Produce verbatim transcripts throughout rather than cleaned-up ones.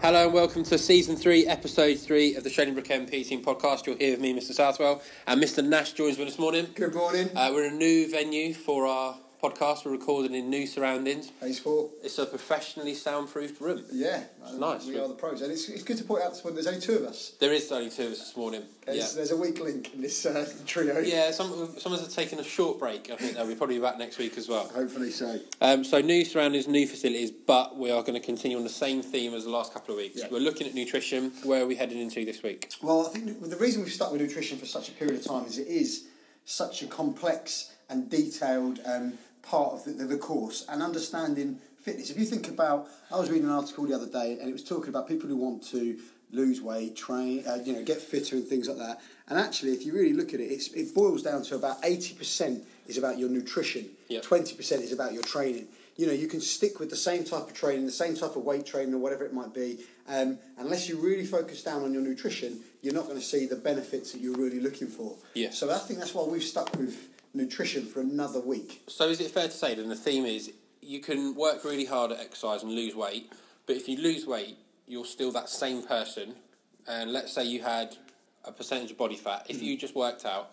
Hello and welcome to Season three, Episode three of the Shadingbrook M P Team Podcast. You're here with me, Mister Southwell, and Mister Nash joins me this morning. Good morning. Uh, we're in a new venue for our podcast. We're recording in new surroundings. Phase four. It's a professionally soundproofed room. Yeah. It's nice. We are the pros. And it's, it's good to point out when there's only two of us. There is only two of us this morning. There's, yeah. there's a weak link in this uh, trio. Yeah, some, some of us are taking a short break. I think they'll be probably back next week as well. Hopefully so. Um, so new surroundings, new facilities, but we are going to continue on the same theme as the last couple of weeks. Yeah. We're looking at nutrition. Where are we heading into this week? Well, I think the reason we've stuck with nutrition for such a period of time is it is such a complex and detailed um, part of the, the, the course, and understanding fitness. If you think about, I was reading an article the other day and it was talking about people who want to lose weight, train, uh, you know, get fitter and things like that. And actually, if you really look at it, it's, it boils down to about eighty percent is about your nutrition, yep. twenty percent is about your training. You know, you can stick with the same type of training, the same type of weight training or whatever it might be. Um, unless you really focus down on your nutrition, you're not going to see the benefits that you're really looking for. Yeah. So I think that's why we've stuck with nutrition for another week. So is it fair to say then the theme is you can work really hard at exercise and lose weight, but if you lose weight, you're still that same person, and let's say you had a percentage of body fat, if mm. you just worked out,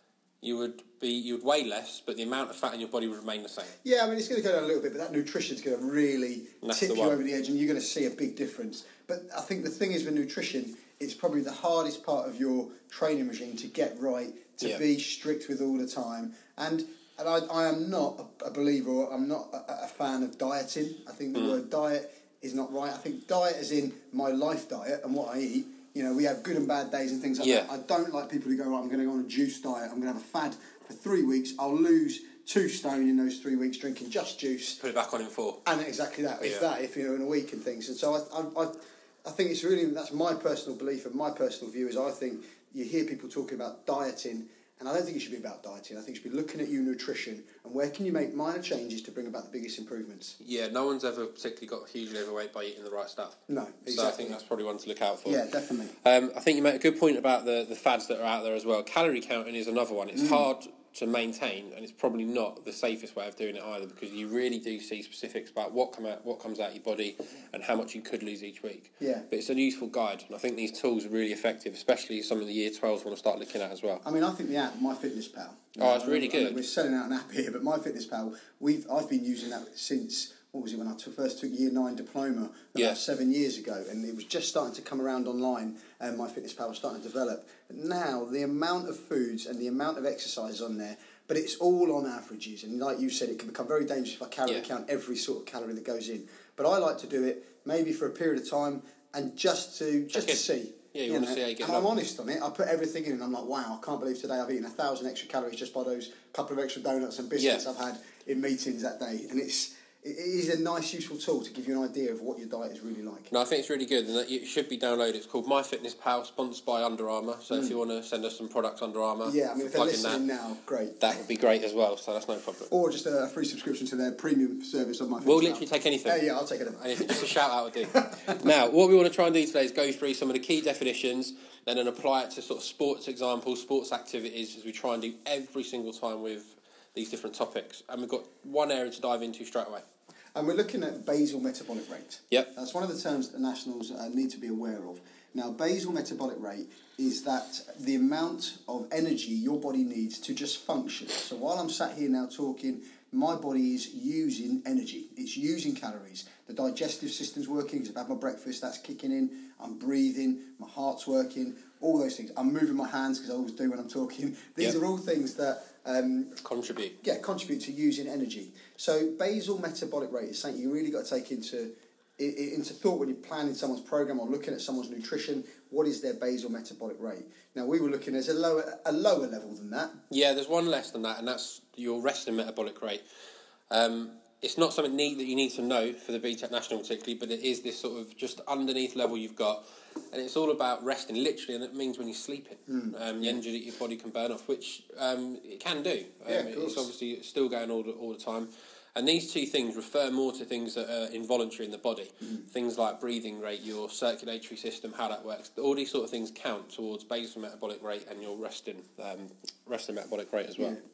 you would be you would weigh less, but the amount of fat in your body would remain the same. Yeah, I mean, it's going to go down a little bit, but that nutrition's going to really tip you over the edge, and you're going to see a big difference. But I think the thing is with nutrition, it's probably the hardest part of your training regime to get right, to yeah. be strict with all the time. And and I, I am not a, a believer, or I'm not a, a fan of dieting. I think the mm. word diet is not right. I think diet as in my life diet and what I eat. You know, we have good and bad days and things like yeah. that. I don't like people who go, right, I'm going to go on a juice diet, I'm going to have a fad for three weeks, I'll lose two stone in those three weeks drinking just juice. Put it back on in four. And exactly that, if yeah. that, if you're in a week and things. And so I, I, I, I think it's really, that's my personal belief and my personal view is I think you hear people talking about dieting, and I don't think it should be about dieting. I think it should be looking at your nutrition and where can you make minor changes to bring about the biggest improvements. Yeah, no one's ever particularly got hugely overweight by eating the right stuff. No, exactly. So I think that's probably one to look out for. Yeah, definitely. Um, I think you made a good point about the, the fads that are out there as well. Calorie counting is another one. It's mm. hard to maintain, and it's probably not the safest way of doing it either, because you really do see specifics about what come out, what comes out your body and how much you could lose each week. Yeah. But it's a useful guide, and I think these tools are really effective, especially some of the year twelves want to start looking at as well. I mean, I think the app MyFitnessPal. Oh, it's really good. I mean, we're selling out an app here, but MyFitnessPal, we've I've been using that since, what was it, when I t- first took year nine diploma about yeah. seven years ago, and it was just starting to come around online, and MyFitnessPal was starting to develop. But now, the amount of foods and the amount of exercise on there, but it's all on averages, and like you said, it can become very dangerous if I calorie yeah. count every sort of calorie that goes in. But I like to do it maybe for a period of time, and just to just to see. Yeah, you, you want know, to see how you get and on. I'm honest on it. I put everything in, and I'm like, wow, I can't believe today I've eaten a thousand extra calories just by those couple of extra donuts and biscuits yeah. I've had in meetings that day. And it's it is a nice, useful tool to give you an idea of what your diet is really like. No, I think it's really good, and it should be downloaded. It's called MyFitnessPal, sponsored by Under Armour. So mm. if you want to send us some products, Under Armour, yeah, I mean, if they're listening that, now, great. That would be great as well. So that's no problem. Or just a free subscription to their premium service on MyFitnessPal. We'll literally take anything. Uh, yeah, I'll take it. Anything, just a shout out would do. Now, what we want to try and do today is go through some of the key definitions, and then apply it to sort of sports examples, sports activities, as we try and do every single time with these different topics. And we've got one area to dive into straight away. And we're looking at basal metabolic rate. Yep. That's one of the terms that nationals uh, need to be aware of. Now, basal metabolic rate is that the amount of energy your body needs to just function. So while I'm sat here now talking, my body is using energy. It's using calories. The digestive system's working because I've had my breakfast, that's kicking in. I'm breathing, my heart's working, all those things. I'm moving my hands because I always do when I'm talking. These yep. are all things that... Um, contribute. Yeah, contribute to using energy. So basal metabolic rate is something you really got to take into into thought when you're planning someone's program or looking at someone's nutrition. What is their basal metabolic rate? Now, we were looking at a lower a lower level than that. Yeah, there's one less than that, and that's your resting metabolic rate. Um, it's not something neat that you need to know for the B TEC National particularly, but it is this sort of just underneath level you've got, and it's all about resting, literally, and it means when you're sleeping, mm. um, the energy that your body can burn off, which um, it can do. Um, yeah, of course. It's obviously still going all the, all the time. And these two things refer more to things that are involuntary in the body. Mm. Things like breathing rate, your circulatory system, how that works. All these sort of things count towards basal metabolic rate and your resting, um, resting metabolic rate as well. Yeah.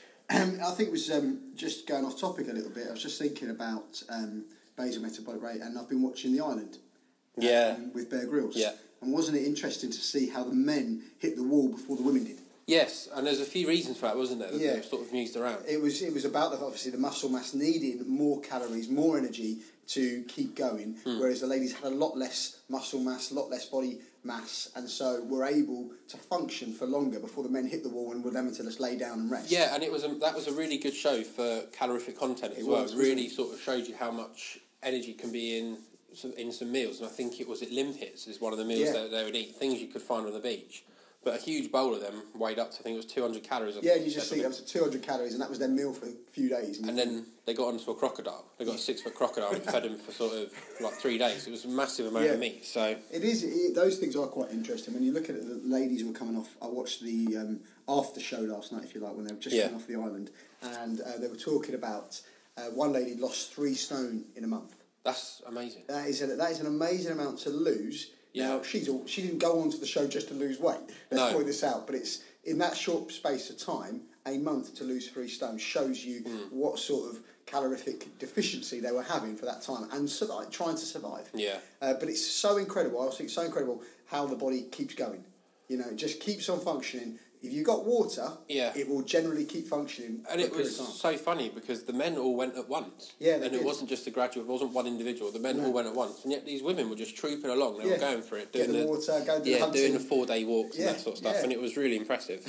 Um, I think it was um, just going off topic a little bit. I was just thinking about um, basal metabolic rate, and I've been watching The Island. um, yeah. with Bear Grylls. Yeah. And wasn't it interesting to see how the men hit the wall before the women did? Yes, and there's a few reasons for that, wasn't there? That yeah. they were sort of mused around. It was it was about the, obviously the muscle mass needing more calories, more energy to keep going, mm. whereas the ladies had a lot less muscle mass, a lot less body mass, and so were able to function for longer before the men hit the wall and were having to just lay down and rest. Yeah, and it was a, that was a really good show for calorific content as it well. Was, it really it? sort of showed you how much energy can be in some, in some meals, and I think it was at Limpets is one of the meals yeah. that they would eat, things you could find on the beach. But a huge bowl of them weighed up to, I think it was two hundred calories. Yeah, you just see that was two hundred calories, and that was their meal for a few days. And, and then they got onto a crocodile. They got a six-foot crocodile and fed them for sort of like three days. It was a massive amount yeah. of meat. So it is. It, those things are quite interesting. When you look at it, the ladies who were coming off, I watched the um, after show last night, if you like, when they were just yeah. coming off the island, and uh, they were talking about uh, one lady lost three stone in a month. That's amazing. That is a, that is an amazing amount to lose. Yeah. Now, she's all, she didn't go onto the show just to lose weight. Let's no. point this out. But it's in that short space of time, a month to lose three stone shows you mm. what sort of calorific deficiency they were having for that time and so, like, trying to survive. Yeah. Uh, but it's so incredible. I think it's so incredible how the body keeps going. You know, it just keeps on functioning. If you've got water, yeah. it will generally keep functioning. And it was so funny because the men all went at once. Yeah, and did. it wasn't just a graduate, it wasn't one individual. The men no. all went at once, and yet these women were just trooping along. They yeah. were going for it, doing the, the water, go do yeah, the doing the four-day walks yeah. and that sort of stuff, yeah. and it was really impressive.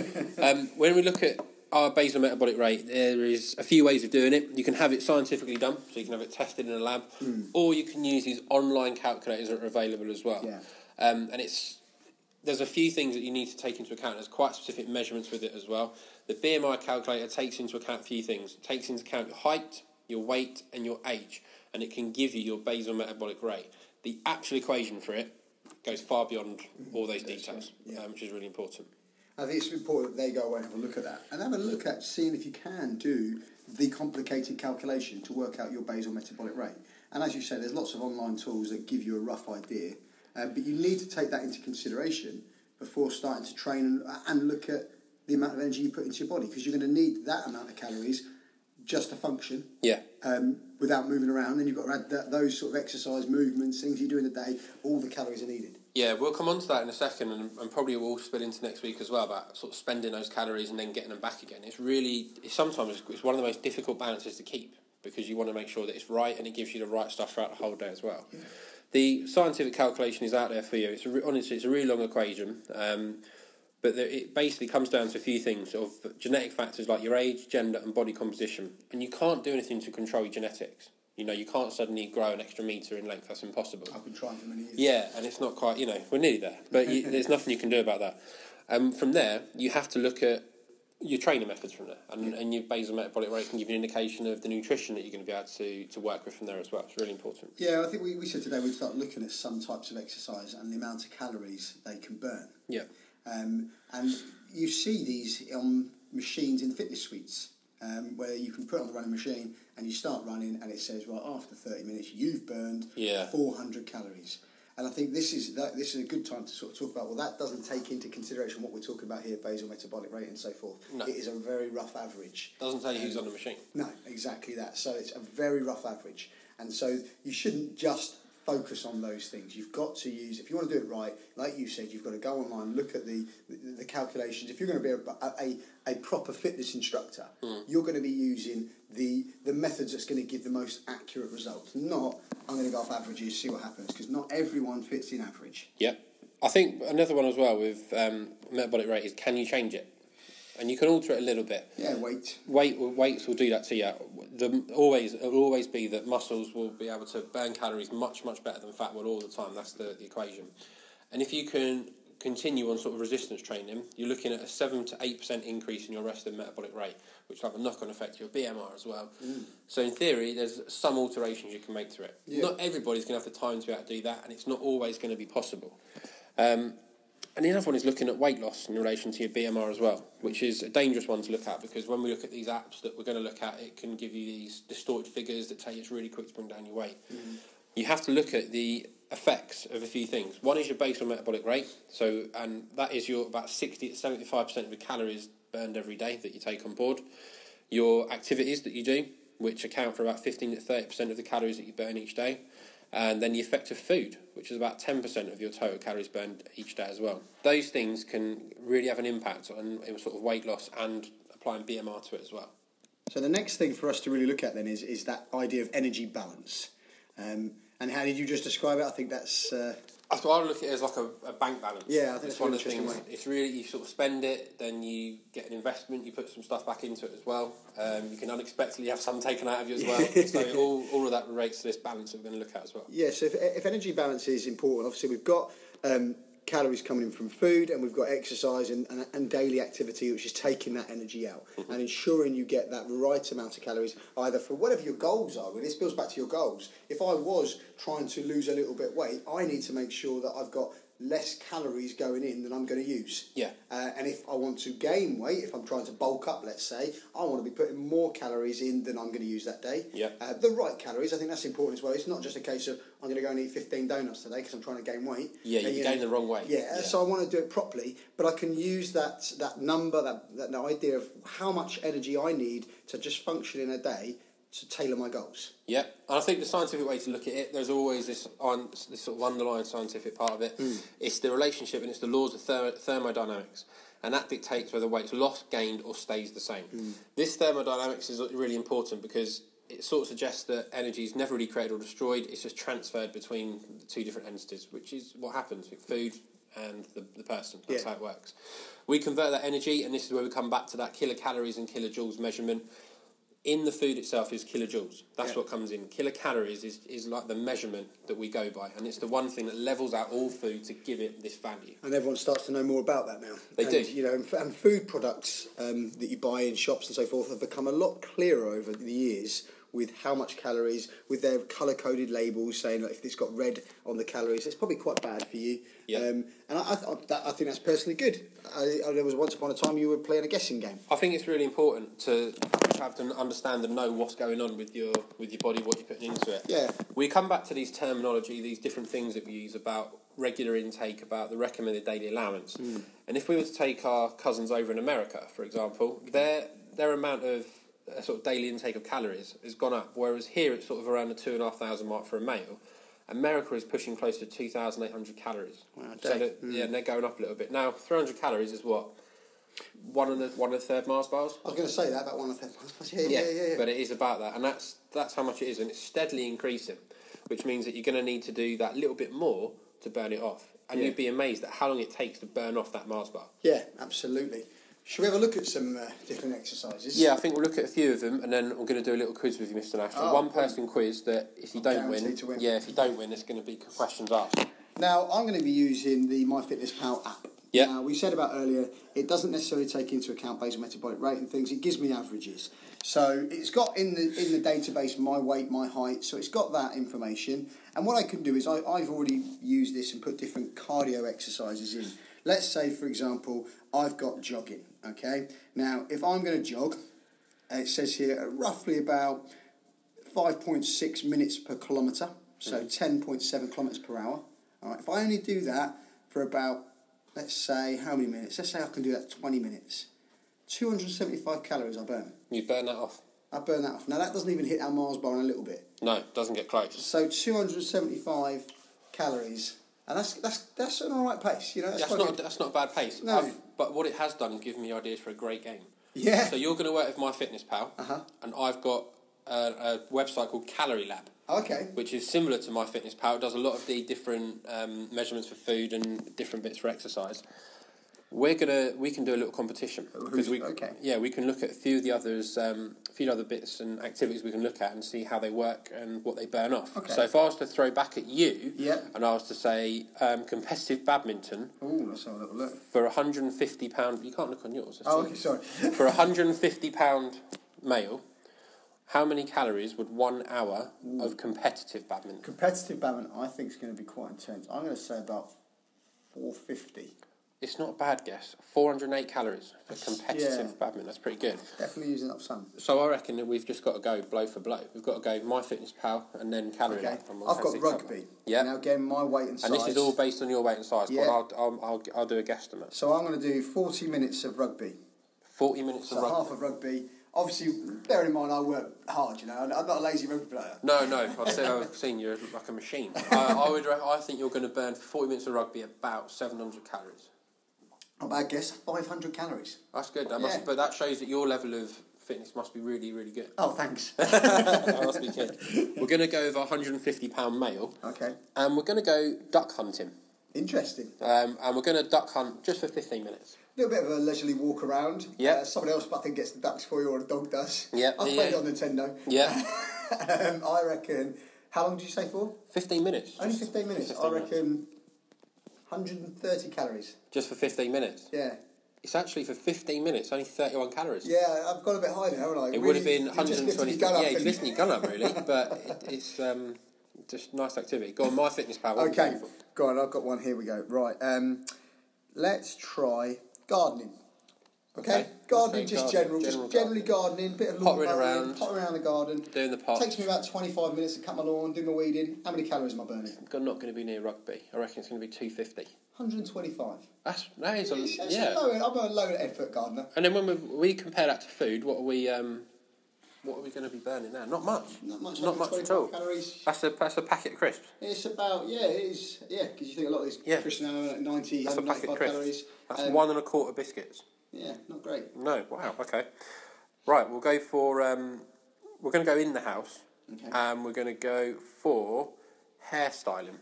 um, when we look at our basal metabolic rate, there is a few ways of doing it. You can have it scientifically done, so you can have it tested in a lab, mm. or you can use these online calculators that are available as well. Yeah. Um, and it's There's a few things that you need to take into account. There's quite specific measurements with it as well. The B M I calculator takes into account a few things. It takes into account your height, your weight, and your age, and it can give you your basal metabolic rate. The actual equation for it goes far beyond all those details, yeah. um, which is really important. I think it's important that they go away and have a look at that. And have a look at seeing if you can do the complicated calculation to work out your basal metabolic rate. And as you say, there's lots of online tools that give you a rough idea. Uh, but you need to take that into consideration before starting to train and, and look at the amount of energy you put into your body, because you're going to need that amount of calories just to function. Yeah. Um, without moving around, and you've got to add that, those sort of exercise movements, things you do in the day. All the calories are needed. Yeah, we'll come on to that in a second, and, and probably we'll spill into next week as well about sort of spending those calories and then getting them back again. It's really, it's sometimes it's one of the most difficult balances to keep because you want to make sure that it's right and it gives you the right stuff throughout the whole day as well. Yeah. The scientific calculation is out there for you. It's a re- honestly, it's a really long equation, um, but the, it basically comes down to a few things of genetic factors like your age, gender, and body composition. And you can't do anything to control your genetics. You know, you can't suddenly grow an extra metre in length. That's impossible. I've been trying for many years. Yeah, and it's not quite. You know, we're nearly there, but you, there's nothing you can do about that. Um, from there, you have to look at your training methods from there, and, yeah. and your basal metabolic rate can give you an indication of the nutrition that you're going to be able to, to work with from there as well. It's really important. Yeah, I think we, we said today we'd start looking at some types of exercise and the amount of calories they can burn. Yeah. Um, and you see these on machines in fitness suites, um, where you can put on the running machine and you start running and it says, right, after thirty minutes you've burned yeah. four hundred calories. And I think this is that, this is a good time to sort of talk about, well, that doesn't take into consideration what we're talking about here, basal metabolic rate and so forth. No. It is a very rough average. Doesn't tell you um, who's on the machine. No, exactly that. So it's a very rough average. And so you shouldn't just focus on those things. You've got to use, if you want to do it right, like you said, you've got to go online, look at the the, the calculations. If you're going to be a, a, a proper fitness instructor, mm. you're going to be using the, the methods that's going to give the most accurate results. Not, I'm going to go off averages, see what happens, because not everyone fits in average. Yeah. I think another one as well with um, metabolic rate is, can you change it? And you can alter it a little bit. Yeah, weight. Weight weights will do that to you. The, always, it will always be that muscles will be able to burn calories much, much better than fat will all the time. That's the, the equation. And if you can continue on sort of resistance training, you're looking at a seven to eight percent increase in your resting metabolic rate, which will have a knock-on effect to your B M R as well. Mm. So in theory, there's some alterations you can make to it. Yeah. Not everybody's going to have the time to be able to do that, and it's not always going to be possible. Um, And the other one is looking at weight loss in relation to your B M R as well, which is a dangerous one to look at, because when we look at these apps that we're going to look at, it can give you these distorted figures that tell you it's really quick to bring down your weight. Mm. You have to look at the effects of a few things. One is your basal metabolic rate, so and that is your about sixty to seventy-five percent of the calories burned every day that you take on board. Your activities that you do, which account for about fifteen to thirty percent of the calories that you burn each day. And then the effect of food, which is about ten percent of your total calories burned each day as well. Those things can really have an impact on, on sort of weight loss and applying B M R to it as well. So the next thing for us to really look at then is, is that idea of energy balance. Um, and how did you just describe it? I think that's... Uh... I thought I look at it as like a, a bank balance. Yeah, I think it's that's one really of the things. way. It's really, you sort of spend it, then you get an investment, you put some stuff back into it as well. Um, you can unexpectedly have some taken out of you as well. So all, all of that relates to this balance that we're going to look at as well. Yeah, so if, if energy balance is important, obviously we've got um, calories coming in from food, and we've got exercise and, and, and daily activity, which is taking that energy out mm-hmm. and ensuring you get that right amount of calories, either for whatever your goals are. Well, this builds back to your goals. If I was trying to lose a little bit of weight, I need to make sure that I've got less calories going in than I'm going to use. Yeah. Uh, and if I want to gain weight, if I'm trying to bulk up, let's say, I want to be putting more calories in than I'm going to use that day. Yeah. Uh, the right calories, I think that's important as well. It's not just a case of I'm going to go and eat fifteen donuts today because I'm trying to gain weight. Yeah, you're you gaining the wrong way. Yeah, yeah, so I want to do it properly, but I can use that that number, that, that idea of how much energy I need to just function in a day to tailor my goals. Yeah, and I think the scientific way to look at it, there's always this on this sort of underlying scientific part of it. Mm. It's the relationship and it's the laws of ther- thermodynamics, and that dictates whether weight's lost, gained, or stays the same. Mm. This thermodynamics is really important because it sort of suggests that energy is never really created or destroyed. It's just transferred between the two different entities, which is what happens with food and the, the person. That's yeah. how it works. We convert that energy, and this is where we come back to that kilocalories and kilojoules measurement. In the food itself is kilojoules. That's yeah. what comes in. Kilocalories is, is like the measurement that we go by, and it's the one thing that levels out all food to give it this value. And everyone starts to know more about that now. They and, do. You know, and, and food products um, that you buy in shops and so forth have become a lot clearer over the years with how much calories, with their colour-coded labels saying that if it's got red on the calories, it's probably quite bad for you. Yeah. Um, and I, I, that, I think that's personally good. I, I, there was once upon a time you were playing a guessing game. I think it's really important to have to understand and know what's going on with your with your body, what you're putting into it. Yeah. We come back to these terminology, these different things that we use about regular intake, about the recommended daily allowance. Mm. And if we were to take our cousins over in America, for example, their their amount of uh, sort of daily intake of calories has gone up, whereas here it's sort of around the two and a half thousand mark for a male. America is pushing close to two thousand eight hundred calories. Wow, so that, mm. yeah, and they're going up a little bit now. Three hundred calories is what. One and a one and a third Mars bars. I was going to say that about one and a third Mars bars. Yeah, yeah, yeah, yeah, yeah. But it is about that, and that's that's how much it is, and it's steadily increasing, which means that you're going to need to do that little bit more to burn it off, and yeah. you'd be amazed at how long it takes to burn off that Mars bar. Yeah, absolutely. Should we have a look at some uh, different exercises? Yeah, I think we'll look at a few of them, and then we're going to do a little quiz with you, Mister Nash. Oh, one person quiz that if you I'm don't win, win, yeah, if you don't win, there's going to be questions asked. Now, I'm going to be using the MyFitnessPal app. Yeah. Now, we said about earlier, it doesn't necessarily take into account basal metabolic rate and things. It gives me averages. So it's got in the in the database my weight, my height. So it's got that information. And what I can do is I, I've already used this and put different cardio exercises in. Let's say, for example, I've got jogging. Okay. Now, if I'm going to jog, it says here roughly about five point six minutes per kilometre. So mm-hmm. ten point seven kilometres per hour. All right. If I only do that for about, let's say, how many minutes? Let's say I can do that twenty minutes. two hundred seventy-five calories I burn. You burn that off? I burn that off. Now, that doesn't even hit our Mars bar in a little bit. No, it doesn't get close. So, two hundred seventy-five calories. And that's that's that's an all right pace. You know, that's, that's not a, that's not a bad pace. No. I've, but what it has done is given me ideas for a great game. Yeah. So, you're going to work with MyFitnessPal, uh-huh. and I've got a, a website called Calorie Lab. Okay. Which is similar to MyFitnessPal. It does a lot of the different um, measurements for food and different bits for exercise. We're gonna we can do a little competition because we okay. yeah we can look at a few of the others, um, a few other bits and activities we can look at and see how they work and what they burn off. Okay. So if I was to throw back at you, yeah. and I was to say um, competitive badminton. Oh, let's have a little look. For one hundred and fifty pound, you can't look on yours. Oh, okay, sorry. For one hundred and fifty pound male. How many calories would one hour Ooh. of competitive badminton? Competitive badminton, I think, is going to be quite intense. I'm going to say about four hundred fifty. It's not a bad guess. four hundred eight calories for competitive yeah. badminton. That's pretty good. Definitely using up some. So I reckon that we've just got to go blow for blow. We've got to go MyFitnessPal and then Calorie okay. Lab. We'll I've got rugby. Yeah. Now again, my weight and size. And this is all based on your weight and size. Yeah. But I'll, I'll, I'll, I'll do a guesstimate. So I'm going to do forty minutes of rugby. forty minutes so of rugby. half of rugby. obviously, bearing in mind I work hard, you know, I'm not a lazy rugby player. No, no, I've seen, I've seen you like a machine. I, I would, I think you're going to burn for forty minutes of rugby about seven hundred calories. Not bad guess, five hundred calories. That's good. That yeah. must, but that shows that your level of fitness must be really, really good. Oh, thanks. That must be good. We're going to go with a one hundred fifty pound male. Okay. And we're going to go duck hunting. Interesting. Um, and we're going to duck hunt just for fifteen minutes. A little bit of a leisurely walk around. Yeah. Uh, someone else, I think, gets the ducks for you, or a dog does. Yeah. I've yeah. played it on Nintendo. Yeah. um, I reckon. How long did you say for? Fifteen minutes. Only fifteen minutes. fifteen I reckon. Minutes. one hundred thirty calories. Just for fifteen minutes. Yeah. It's actually for fifteen minutes, only thirty-one calories. Yeah, I've got a bit high now, haven't I? It really, would have been one hundred twenty. Yeah, you're lifting your gun up, really, but it, it's um, just nice activity. Go on, MyFitnessPal. Okay, go on, I've got one. Here we go. Right, um, let's try gardening. Okay, okay. Gardening, okay. just gardening, general, general just generally gardening, bit of lawn pottering around, pottering around the garden. Doing the pots. Takes me about twenty-five minutes to cut my lawn, do my weeding. How many calories am I burning? I'm not going to be near rugby. I reckon it's going to be two fifty. one hundred twenty-five. That's that is a, it's, it's yeah. A low, I'm a low effort gardener. And then when we, we compare that to food, what are we um, what are we going to be burning now? Not much. Not much. Not much at all. Calories. That's a that's a packet of crisps. It's about yeah, it is yeah, because you think a lot of these yeah. crisps now are ninety, that's a packet of crisps. Calories. That's um, one and a quarter biscuits. Yeah, not great. No, wow, okay. Right, we'll go for, um, we're going to go in the house, okay. and we're going to go for hairstyling.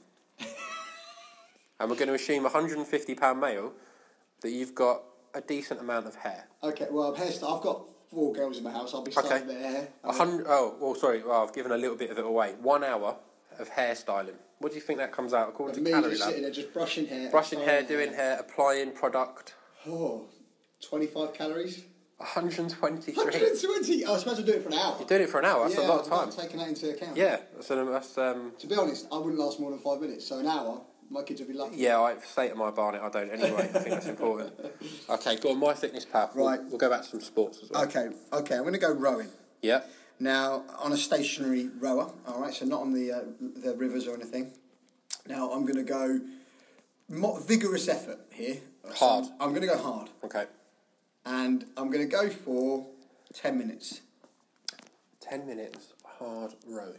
And we're going to assume a one hundred fifty pound male that you've got a decent amount of hair. Okay, well, hairstyle, I've got four girls in my house, I'll be styling okay. their hair. A hundred, oh, well, sorry, well, I've given a little bit of it away. One hour of hairstyling. What do you think that comes out according and to me Calorie just Lab? sitting there just brushing hair. Brushing hair, doing hair. hair, applying product. Oh, twenty-five calories. one hundred twenty-three. one hundred twenty. I was supposed to do it for an hour. You're doing it for an hour. That's yeah, a lot of time. I'm taking that into account. Yeah. So that's. Um, to be honest, I wouldn't last more than five minutes. So an hour, my kids would be lucky. Yeah, I say to my barnet, I don't anyway. I think that's important. Okay, go on, MyFitnessPal. Right. We'll, we'll go back to some sports as well. Okay. Okay. I'm going to go rowing. Yeah. Now on a stationary rower. All right. So not on the uh, the rivers or anything. Now I'm going to go mo- vigorous effort here. Hard. So I'm going to go hard. Okay. And I'm going to go for ten minutes. ten minutes hard rowing.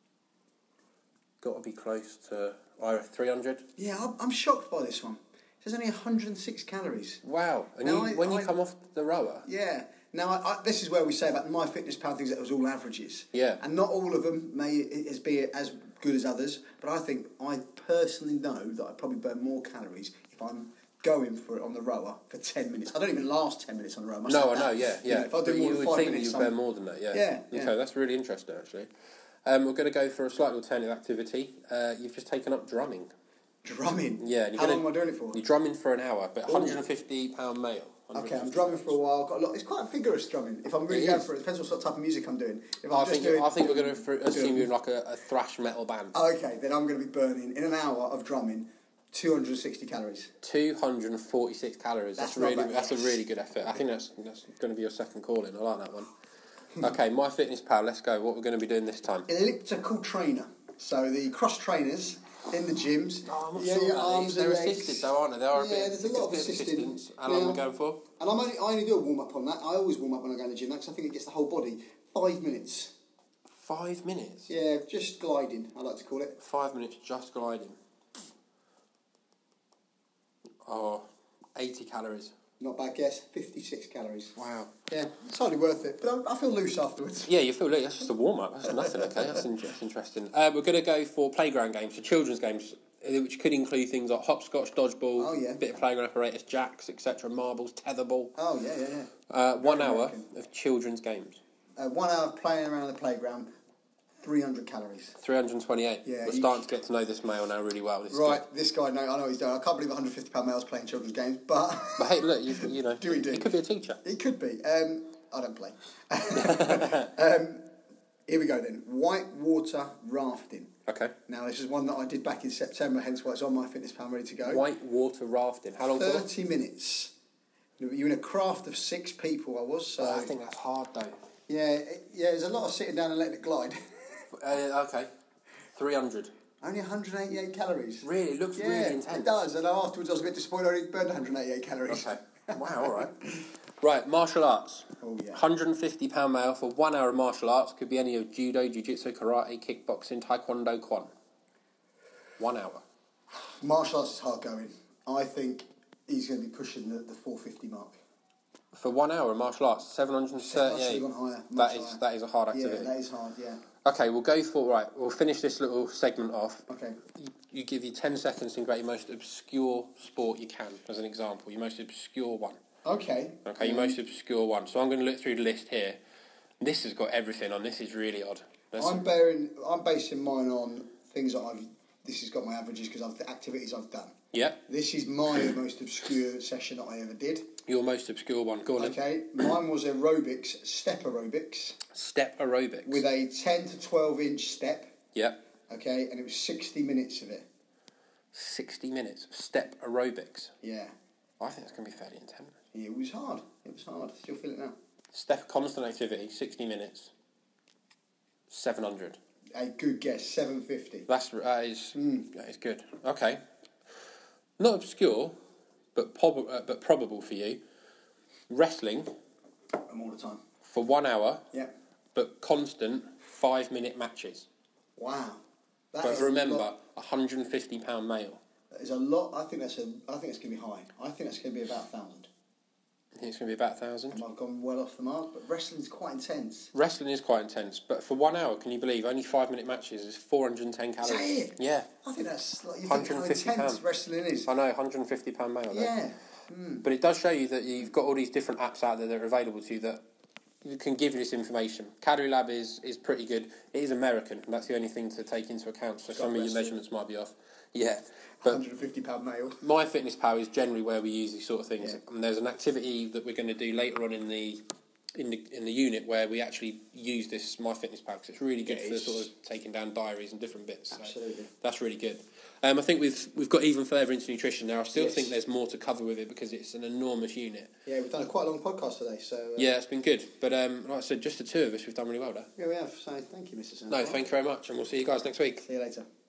Got to be close to uh, three hundred. Yeah, I'm, I'm shocked by this one. There's only one hundred six calories. Wow. And now you, I, when you I, come off the rower? Yeah. Now, I, I, this is where we say about the MyFitnessPal things that it was all averages. Yeah. And not all of them may as be as good as others, but I think I personally know that I probably burn more calories if I'm going for it on the rower for ten minutes. I don't even last ten minutes on the rower. No, I know, yeah, yeah. You know, if I do more you than would five think minutes, that you burn more than that, yeah. Yeah, Okay, yeah. that's really interesting, actually. Um, we're going to go for a slightly alternative activity. Uh, you've just taken up drumming. Drumming? Yeah. And How gonna, long am I doing it for? You're drumming for an hour, but one hundred fifty pound male. Okay, I'm drumming for a while. Got a lot. It's quite vigorous drumming. If I'm really it going is. for it, it depends what sort of type of music I'm doing. If I'm I just think doing, I think we're going to assume you're in like a, a thrash metal band. Okay, then I'm going to be burning in an hour of drumming two hundred sixty calories. two hundred forty-six calories. That's, that's really bad, that's yes. a really good effort. I think that's that's going to be your second calling. I like that one. Okay, MyFitnessPal. Let's go. What we're going to be doing this time? Elliptical trainer. So the cross trainers in the gyms. Oh, I'm not yeah, sure your about arms these. They're and legs. assisted though, aren't they? They are a yeah, bit, there's a lot of assistance. How now, long are we going for? And I'm only, I only do a warm up on that. I always warm up when I go in the gym because I think it gets the whole body. Five minutes. Five minutes? Yeah, just gliding, I like to call it. Five minutes just gliding. Oh, eighty calories. Not bad guess. fifty-six calories. Wow. Yeah, it's hardly worth it. But I, I feel loose afterwards. Yeah, you feel loose. That's just a warm up. That's nothing. Okay, that's, in, that's interesting. Uh, we're going to go for playground games, so children's games, which could include things like hopscotch, dodgeball, oh, yeah. a bit of playground apparatus, jacks, et cetera, marbles, tetherball. Oh yeah, yeah, yeah. Uh, one Very hour American. of children's games. Uh, one hour of playing around the playground. three hundred calories. three hundred twenty-eight. Yeah, We're starting to get to know this male now really well. This right, this guy, no, I know what he's doing. I can't believe one hundred fifty pound male's playing children's games, but... But hey, look, you, you know, do we do? He could be a teacher. He could be. Um, I don't play. um, here we go then. Whitewater rafting. Okay. Now, this is one that I did back in September, hence why it's on MyFitnessPal ready to go. Whitewater rafting. How long for? thirty minutes. You're in a craft of six people, I was, so... Oh, I think that's hard, though. Yeah, it, yeah, there's a lot of sitting down and letting it glide. uh, okay. three hundred. Only one hundred eighty-eight calories. Really? It looks yeah, really intense. It does, and afterwards I was a bit disappointed I only burned one hundred eighty-eight calories. Okay. Wow, all right. Right, martial arts. Oh, yeah. one hundred fifty pounds male for one hour of martial arts. Could be any of judo, jiu-jitsu, karate, kickboxing, taekwondo, quan. One hour. Martial arts is hard going. I think he's going to be pushing the, the four fifty mark. For one hour of martial arts, seven hundred thirty-eight. Higher, that is higher. that is a hard activity. Yeah, that is hard, yeah. Okay, we'll go for, right, we'll finish this little segment off. Okay. You, you give you ten seconds to think about your most obscure sport you can, as an example. Your most obscure one. Okay. Okay, your um, most obscure one. So I'm going to look through the list here. This has got everything on. This is really odd. There's I'm bearing, I'm basing mine on things that I've, this has got my averages because of the activities I've done. Yeah. This is my most obscure session that I ever did. Your most obscure one. Go on. Okay. Then. Mine was aerobics, step aerobics. Step aerobics. With a ten to twelve inch step. Yeah. Okay, and it was sixty minutes of it. sixty minutes of step aerobics? Yeah. I think that's going to be fairly intense. Yeah, it was hard. It was hard. Still feel it now. Step constant activity, sixty minutes. seven hundred. A good guess, seven fifty. That's, that is, mm. that is good. Okay. Not obscure, but, prob- uh, but probable for you. Wrestling. I'm all the time. For one hour. Yeah. But constant five minute matches. Wow. That but remember, one hundred fifty pounds male. That is a lot. I think that's a. I think it's going to be high. I think that's going to be about a thousand. I think it's going to be about a thousand. I've gone well off the mark, but wrestling's quite intense. Wrestling is quite intense, but for one hour, can you believe only five minute matches is four hundred and ten calories? Is that it? Yeah. I think that's like you think how intense pounds. Wrestling is. I know, one hundred and fifty pounds male. Yeah. Mm. But it does show you that you've got all these different apps out there that are available to you that you can give you this information. Calorie Lab is, is pretty good. It is American, and that's the only thing to take into account. So some of your measurements might be off. Yeah. But one hundred fifty pounds male. MyFitnessPal is generally where we use these sort of things. Yeah. And there's an activity that we're going to do later on in the in the in the unit where we actually use this MyFitnessPal because it's really good yeah, for sort of taking down diaries and different bits. Absolutely. So that's really good. Um, I think we've we've got even further into nutrition now. I still yes. think there's more to cover with it because it's an enormous unit. Yeah, we've done a quite long podcast today, so... Uh, yeah, it's been good. But um, like I said, just the two of us, we've done really well there. Yeah, we have. So thank you, Mister Sanders. No, thank you very much, and we'll see you guys next week. See you later.